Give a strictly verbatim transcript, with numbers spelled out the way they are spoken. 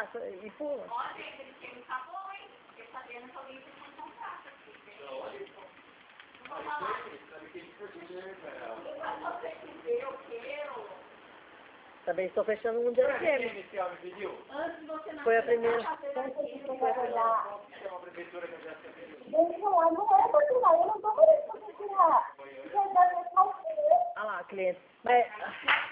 passa e pula. Ó, gente, ele tinha me acabou, hein? Fiquei sabendo que alguém fez um contrato aqui. Vamos lá. Eu quero. Também estou fechando um dia de game. Antes de você não Foi a primeira. Foi a primeira. Chama a prefeitura que eu já sei. Gente, não, não é pra tirar, eu não tô querendo pra tirar. Olha lá, cliente. Mas...